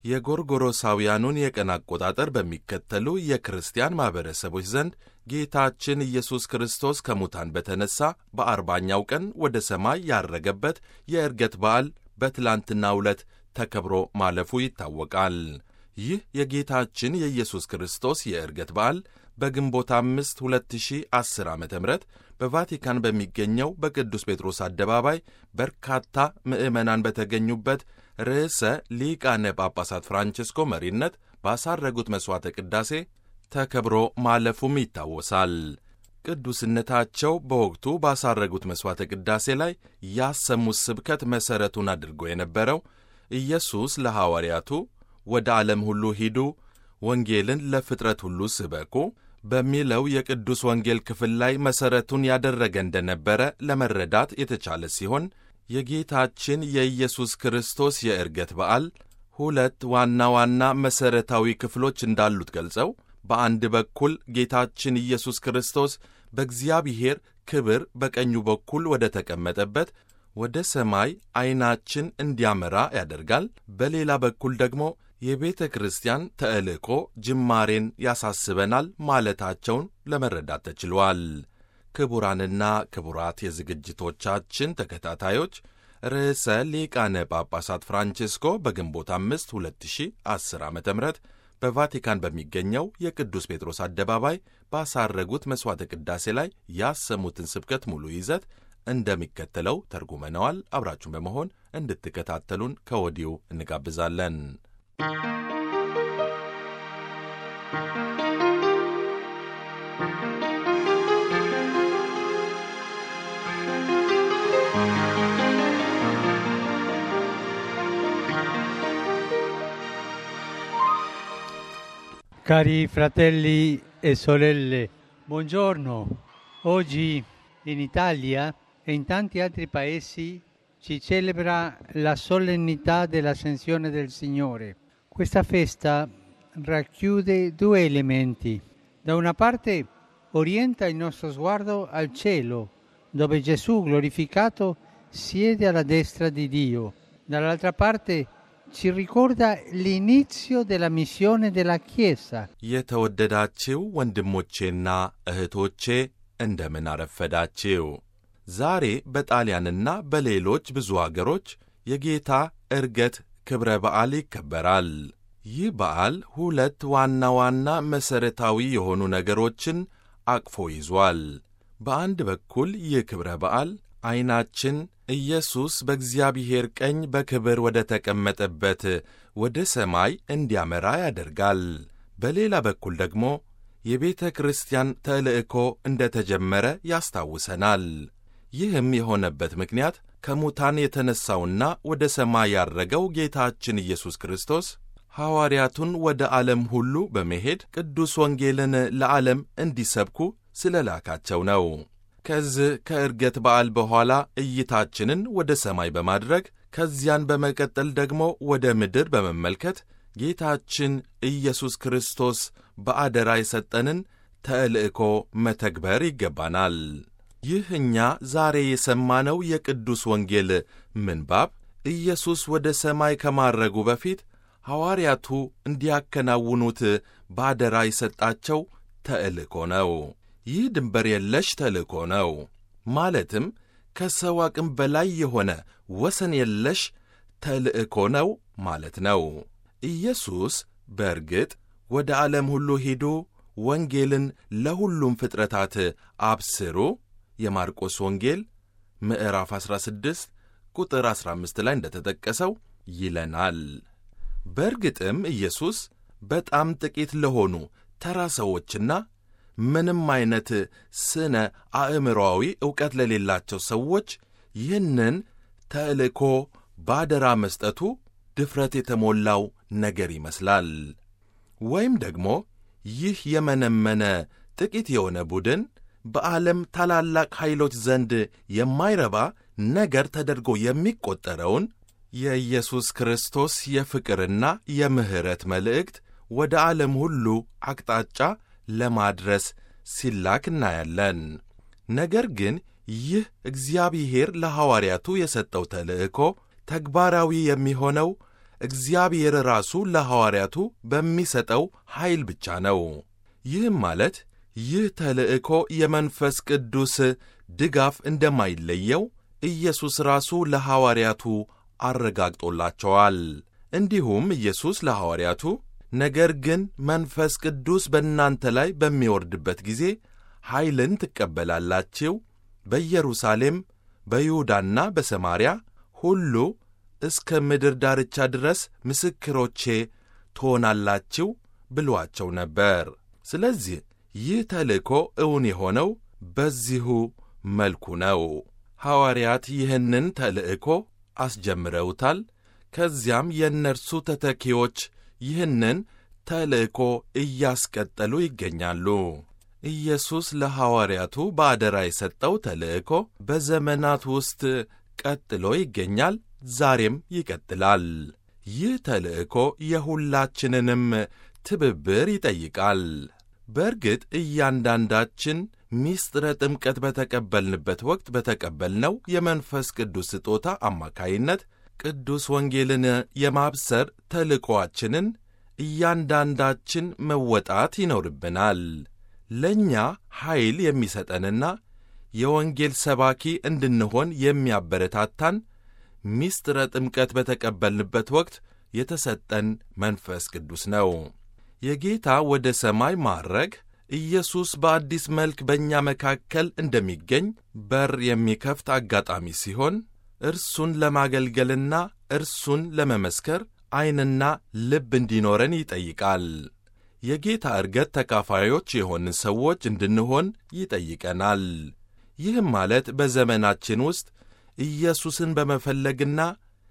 የጎርጎሮሳውያኑን የቀን አቆጣጠር በሚከተሉ የክርስቲያን ማኅበረሰቦች ዘንድ ጌታችን ኢየሱስ ክርስቶስ ከሙታን በተነሣ በ40ኛው ቀን ወደ ሰማይ ያረገበት የዕርገት በዓል በትላንትናው ዕለት ተከብሮ ማለፉ ይታወቃል። ይህ የጌታችን የኢየሱስ ክርስቶስ የዕርገት በዓል በግንቦት 5 2010 ዓ.ም በቫቲካን በሚገኘው በቅዱስ ጴጥሮስ አደባባይ በርካታ ምዕመናን በተገኙበት ርዕሰ ሊቃነ ጳጳሳት ፍራንቺስኮ መሪነት ባሳረጉት መሥዋዕተ ቅዳሴ ተከብሮ ማለፉም ይታወሳል። ቅዱስነታቸው በወቅቱ ባሳረጉት መሥዋዕተ ቅዳሴ ላይ ያሰሙት ስብከት መሠረቱን አድርጎ የነበረው ኢየሱስ ለሐዋርያቱ ወደ ዓለም ሁሉ ሂዱ፣ ወንጌልን ለፍጥረት ሁሉ ስበኩ በሚለው የቅዱስ ወንጌል ክፍል ላይ መሠረቱን ያደረገ እንደነበረ ለመረዳት የተቻለ ሲሆን የጌታችን የኢየሱስ ክርስቶስ የዕርገት በዓል ሁለት ዋና ዋና መሠረታዊ ክፍሎች እንዳሉት ገልጸው በአንድ በኩል ጌታችን ኢየሱስ ክርስቶስ በእግዚአብሔር ክብር በቀኙ በኩል ወደ ተቀመጠበት ወደ ሰማይ ዐይናችን እንዲያመራ ያደርጋል። በሌላ በኩል ደግሞ የቤተ ክርስቲያን ተልእኮ ጅማሬን ያሳስበናል ማለታቸውን ለመረዳት ተችሏል። ክቡራንና ክቡራት የዝግጅቶቻችን ተከታታዮች ርዕሰ ሊቃነ ጳጳሳት ፍራንቺስኮ በግንቦት 5 2010 ዓ.ም በቫቲካን በሚገኘው የቅዱስ ጴጥሮስ አደባባይ ባሳረጉት መሥዋዕተ ቅዳሴ ላይ ያሰሙትን ስብከት ሙሉ ይዘት እንደሚከተለው ተርጉመነዋል። አብራችሁን በመሆን እንድትከታተሉን ከወዲሁ እንጋብዛለን። Cari fratelli e sorelle, buongiorno. Oggi in Italia e in tanti altri paesi si celebra la solennità dell'Ascensione del Signore. Questa festa racchiude due elementi. Da una parte orienta il nostro sguardo al cielo, dove Gesù glorificato siede alla destra di Dio. Dall'altra parte ci ricorda l'inizio della missione della Chiesa. የተወደዳችሁ ወንድሞቼና እህቶቼ እንደምን አረፈዳችሁ። ዛሬ በጣሊያንና በሌሎች ብዙ አገሮች የጌታ ዕርገት ክብረ በዓል ይከበራል። ይህ በዓል ሁለት ዋና ዋና መሠረታዊ የሆኑ ነገሮችን አቅፎ ይዟል። በአንድ በኩል ይህ ክብረ በዓል ዐይናችን ኢየሱስ በእግዚአብሔር ቀኝ በክብር ወደ ተቀመጠበት ወደ ሰማይ እንዲያመራ ያደርጋል። በሌላ በኩል ደግሞ የቤተ ክርስቲያን ተልእኮ እንደ ተጀመረ ያስታውሰናል። ይህም የሆነበት ምክንያት ከሙታን የተነሣውና ወደ ሰማይ ያረገው ጌታችን ኢየሱስ ክርስቶስ ሐዋርያቱን ወደ ዓለም ሁሉ በመሄድ ቅዱስ ወንጌልን ለዓለም እንዲሰብኩ ስለ ላካቸው ነው። ከዚህ ከዕርገት በዓል በኋላ እይታችንን ወደ ሰማይ በማድረግ ከዚያን በመቀጠል ደግሞ ወደ ምድር በመመልከት ጌታችን ኢየሱስ ክርስቶስ በአደራ የሰጠንን ተልእኮ መተግበር ይገባናል። ይህ እኛ ዛሬ የሰማነው የቅዱስ ወንጌል ምንባብ ኢየሱስ ወደ ሰማይ ከማረጉ በፊት ሐዋርያቱ እንዲያከናውኑት በአደራ የሰጣቸው ተልእኮ ነው። ይህ ድንበር የለሽ ተልእኮ ነው። ማለትም ከሰው አቅም በላይ የሆነ ወሰን የለሽ ተልእኮ ነው ማለት ነው። ኢየሱስ በእርግጥ ወደ ዓለም ሁሉ ሂዱ፣ ወንጌልን ለሁሉም ፍጥረታት አብስሩ የማርቆስ ወንጌል ምዕራፍ 16 ቁጥር 15 ላይ እንደተጠቀሰው ይለናል። በእርግጥም ኢየሱስ በጣም ጥቂት ለሆኑ ተራ ሰዎችና ምንም አይነት ስነ አእምሮአዊ ዕውቀት ለሌላቸው ሰዎች ይህንን ተልእኮ ባደራ መስጠቱ ድፍረት የተሞላው ነገር ይመስላል። ወይም ደግሞ ይህ የመነመነ ጥቂት የሆነ ቡድን በዓለም ታላላቅ ኃይሎች ዘንድ የማይረባ ነገር ተደርጎ የሚቈጠረውን የኢየሱስ ክርስቶስ የፍቅርና የምሕረት መልእክት ወደ ዓለም ሁሉ አቅጣጫ ለማድረስ ሲላክ እናያለን። ነገር ግን ይህ እግዚአብሔር ለሐዋርያቱ የሰጠው ተልእኮ ተግባራዊ የሚሆነው እግዚአብሔር ራሱ ለሐዋርያቱ በሚሰጠው ኃይል ብቻ ነው። ይህም ማለት ይህ ተልእኮ የመንፈስ ቅዱስ ድጋፍ እንደማይለየው ኢየሱስ ራሱ ለሐዋርያቱ አረጋግጦላቸዋል። እንዲሁም ኢየሱስ ለሐዋርያቱ ነገር ግን መንፈስ ቅዱስ በእናንተ ላይ በሚወርድበት ጊዜ ኃይልን ትቀበላላችሁ፣ በኢየሩሳሌም በይሁዳና በሰማርያ ሁሉ እስከ ምድር ዳርቻ ድረስ ምስክሮቼ ትሆናላችሁ ብሏቸው ነበር። ስለዚህ ይህ ተልእኮ እውን የሆነው በዚሁ መልኩ ነው። ሐዋርያት ይህንን ተልእኮ አስጀምረውታል። ከዚያም የእነርሱ ተተኪዎች ይህንን ተልእኮ እያስቀጠሉ ይገኛሉ። ኢየሱስ ለሐዋርያቱ በአደራ የሰጠው ተልእኮ በዘመናት ውስጥ ቀጥሎ ይገኛል፣ ዛሬም ይቀጥላል። ይህ ተልእኮ የሁላችንንም ትብብር ይጠይቃል። በእርግጥ እያንዳንዳችን ምስጢረ ጥምቀት በተቀበልንበት ወቅት በተቀበልነው የመንፈስ ቅዱስ ስጦታ አማካይነት ቅዱስ ወንጌልን የማብሰር ተልእኮአችንን እያንዳንዳችን መወጣት ይኖርብናል። ለእኛ ኃይል የሚሰጠንና የወንጌል ሰባኪ እንድንሆን የሚያበረታታን ምስጢረ ጥምቀት በተቀበልንበት ወቅት የተሰጠን መንፈስ ቅዱስ ነው። የጌታ ወደ ሰማይ ማዕረግ ኢየሱስ በአዲስ መልክ በእኛ መካከል እንደሚገኝ በር የሚከፍት አጋጣሚ ሲሆን እርሱን ለማገልገልና እርሱን ለመመስከር ዐይንና ልብ እንዲኖረን ይጠይቃል። የጌታ ዕርገት ተካፋዮች የሆንን ሰዎች እንድንሆን ይጠይቀናል። ይህም ማለት በዘመናችን ውስጥ ኢየሱስን በመፈለግና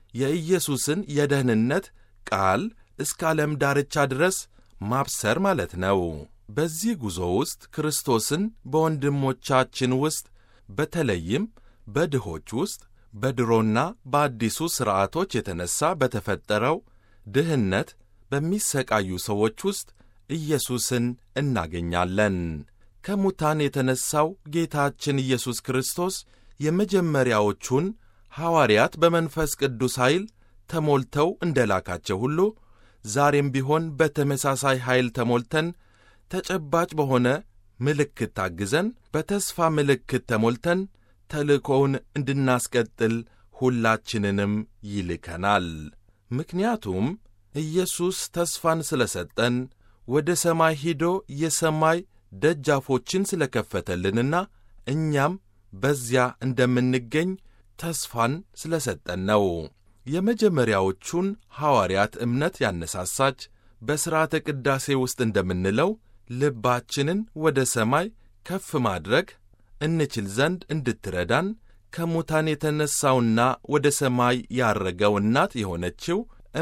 የኢየሱስን የደህንነት ቃል እስከ ዓለም ዳርቻ ድረስ ማብሰር ማለት ነው። በዚህ ጉዞ ውስጥ ክርስቶስን በወንድሞቻችን ውስጥ በተለይም በድሆች ውስጥ በድሮና በአዲሱ ሥርዓቶች የተነሣ በተፈጠረው ድህነት በሚሰቃዩ ሰዎች ውስጥ ኢየሱስን እናገኛለን። ከሙታን የተነሣው ጌታችን ኢየሱስ ክርስቶስ የመጀመሪያዎቹን ሐዋርያት በመንፈስ ቅዱስ ኃይል ተሞልተው እንደላካቸው ሁሉ ዛሬም ቢሆን በተመሳሳይ ኃይል ተሞልተን ተጨባጭ በሆነ ምልክት ታግዘን በተስፋ ምልክት ተሞልተን ተልእኮውን እንድናስቀጥል ሁላችንንም ይልከናል። ምክንያቱም ኢየሱስ ተስፋን ስለ ሰጠን ወደ ሰማይ ሄዶ የሰማይ ደጃፎችን ስለ ከፈተልንና እኛም በዚያ እንደምንገኝ ተስፋን ስለ ሰጠን ነው። የመጀመሪያዎቹን ሐዋርያት እምነት ያነሳሳች በሥርዓተ ቅዳሴ ውስጥ እንደምንለው ልባችንን ወደ ሰማይ ከፍ ማድረግ እንችል ዘንድ እንድትረዳን ከሙታን የተነሣውና ወደ ሰማይ ያረገው እናት የሆነችው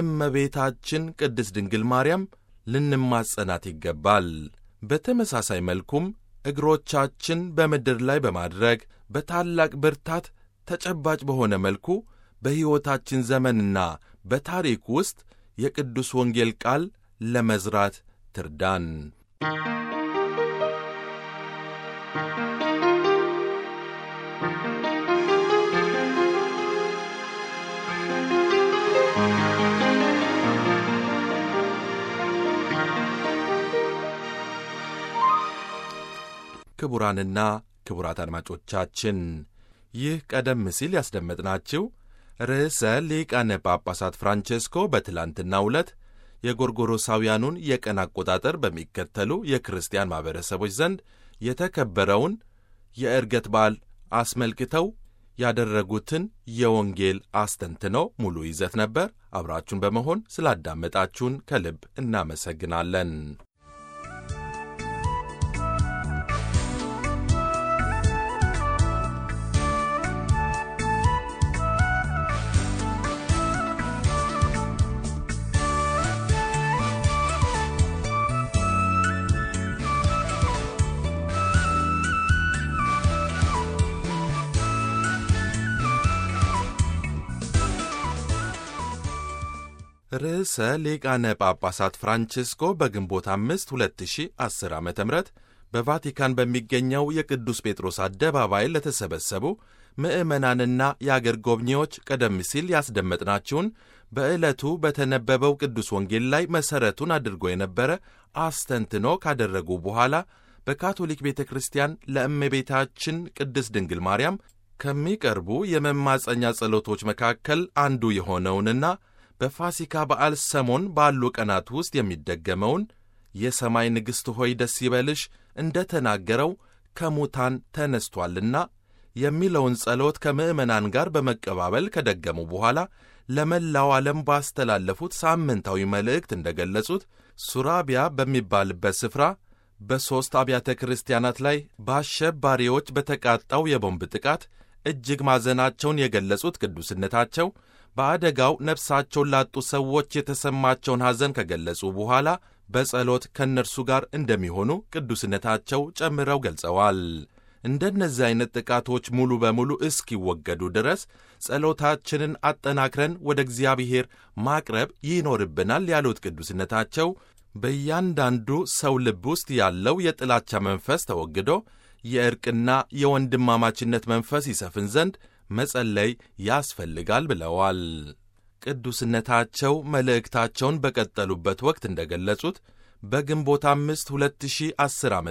እመቤታችን ቅድስት ድንግል ማርያም ልንማጸናት ይገባል። በተመሳሳይ መልኩም እግሮቻችን በምድር ላይ በማድረግ በታላቅ ብርታት ተጨባጭ በሆነ መልኩ በሕይወታችን ዘመንና በታሪክ ውስጥ የቅዱስ ወንጌል ቃል ለመዝራት ትርዳን። ክቡራንና ክቡራት አድማጮቻችን ይህ ቀደም ሲል ያስደመጥናችሁ ርዕሰ ሊቃነ ጳጳሳት ፍራንቼስኮ በትላንትናው ዕለት የጎርጎሮሳውያኑን የቀን አቆጣጠር በሚከተሉ የክርስቲያን ማኅበረሰቦች ዘንድ የተከበረውን የዕርገት በዓል አስመልክተው ያደረጉትን የወንጌል አስተንትኖ ሙሉ ይዘት ነበር። አብራችሁን በመሆን ስላዳመጣችሁን ከልብ እናመሰግናለን። ርዕሰ ሊቃነ ጳጳሳት ፍራንቼስኮ በግንቦት 5 2010 ዓ ም በቫቲካን በሚገኘው የቅዱስ ጴጥሮስ አደባባይ ለተሰበሰቡ ምዕመናንና የአገር ጎብኚዎች ቀደም ሲል ያስደመጥናችሁን በዕለቱ በተነበበው ቅዱስ ወንጌል ላይ መሠረቱን አድርጎ የነበረ አስተንትኖ ካደረጉ በኋላ በካቶሊክ ቤተ ክርስቲያን ለእመቤታችን ቅድስት ድንግል ማርያም ከሚቀርቡ የመማፀኛ ጸሎቶች መካከል አንዱ የሆነውንና በፋሲካ በዓል ሰሞን ባሉ ቀናት ውስጥ የሚደገመውን የሰማይ ንግሥት ሆይ ደስ ይበልሽ እንደ ተናገረው ከሙታን ተነስቷልና የሚለውን ጸሎት ከምዕመናን ጋር በመቀባበል ከደገሙ በኋላ ለመላው ዓለም ባስተላለፉት ሳምንታዊ መልእክት እንደ ገለጹት ሱራቢያ በሚባልበት ስፍራ በሦስት አብያተ ክርስቲያናት ላይ በአሸባሪዎች በተቃጣው የቦምብ ጥቃት እጅግ ማዘናቸውን የገለጹት ቅዱስነታቸው በአደጋው ነፍሳቸውን ላጡ ሰዎች የተሰማቸውን ሐዘን ከገለጹ በኋላ በጸሎት ከእነርሱ ጋር እንደሚሆኑ ቅዱስነታቸው ጨምረው ገልጸዋል። እንደነዚህ አይነት ጥቃቶች ሙሉ በሙሉ እስኪወገዱ ድረስ ጸሎታችንን አጠናክረን ወደ እግዚአብሔር ማቅረብ ይኖርብናል ያሉት ቅዱስነታቸው በእያንዳንዱ ሰው ልብ ውስጥ ያለው የጥላቻ መንፈስ ተወግዶ የእርቅና የወንድማማችነት መንፈስ ይሰፍን ዘንድ መጸለይ ያስፈልጋል ብለዋል። ቅዱስነታቸው መልእክታቸውን በቀጠሉበት ወቅት እንደ ገለጹት በግንቦት 5 2010 ዓ.ም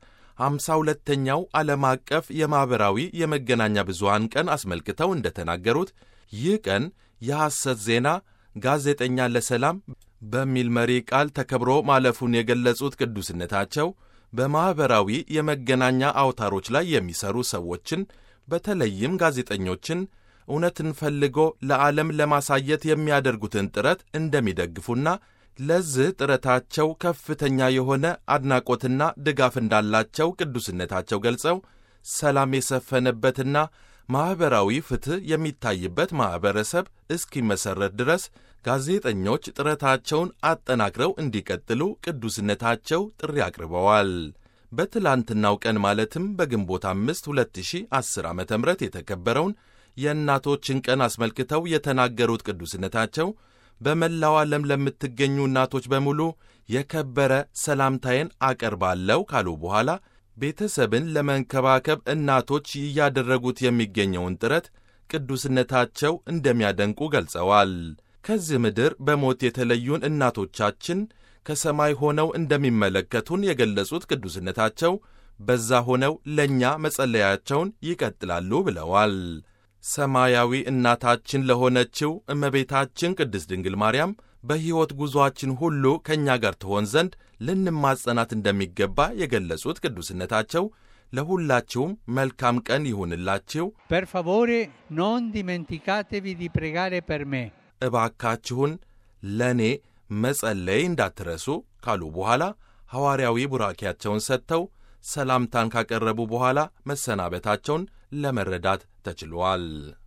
52ኛው ዓለም አቀፍ የማኅበራዊ የመገናኛ ብዙሃን ቀን አስመልክተው እንደ ተናገሩት ይህ ቀን የሐሰት ዜና ጋዜጠኛ ለሰላም በሚል መሪ ቃል ተከብሮ ማለፉን የገለጹት ቅዱስነታቸው በማኅበራዊ የመገናኛ አውታሮች ላይ የሚሰሩ ሰዎችን በተለይም ጋዜጠኞችን እውነትን ፈልጎ ለዓለም ለማሳየት የሚያደርጉትን ጥረት እንደሚደግፉና ለዚህ ጥረታቸው ከፍተኛ የሆነ አድናቆትና ድጋፍ እንዳላቸው ቅዱስነታቸው ገልጸው ሰላም የሰፈነበትና ማኅበራዊ ፍትሕ የሚታይበት ማኅበረሰብ እስኪመሠረት ድረስ ጋዜጠኞች ጥረታቸውን አጠናክረው እንዲቀጥሉ ቅዱስነታቸው ጥሪ አቅርበዋል። በትላንትናው ቀን ማለትም በግንቦት 5 2010 ዓ.ም የተከበረውን የእናቶችን ቀን አስመልክተው የተናገሩት ቅዱስነታቸው በመላው ዓለም ለምትገኙ እናቶች በሙሉ የከበረ ሰላምታዬን አቀርባለሁ ካሉ በኋላ ቤተሰብን ለመንከባከብ እናቶች እያደረጉት የሚገኘውን ጥረት ቅዱስነታቸው እንደሚያደንቁ ገልጸዋል። ከዚህ ምድር በሞት የተለዩን እናቶቻችን ከሰማይ ሆነው እንደሚመለከቱን የገለጹት ቅዱስነታቸው በዛ ሆነው ለእኛ መጸለያቸውን ይቀጥላሉ ብለዋል። ሰማያዊ እናታችን ለሆነችው እመቤታችን ቅድስት ድንግል ማርያም በሕይወት ጉዞአችን ሁሉ ከእኛ ጋር ትሆን ዘንድ ልንማጸናት እንደሚገባ የገለጹት ቅዱስነታቸው ለሁላችሁም መልካም ቀን ይሁንላችሁ። Per favore non dimenticatevi di pregare per me. እባካችሁን ለእኔ መጸለይ እንዳትረሱ ካሉ በኋላ ሐዋርያዊ ቡራኪያቸውን ሰጥተው ሰላምታን ካቀረቡ በኋላ መሰናበታቸውን ለመረዳት ተችሏል።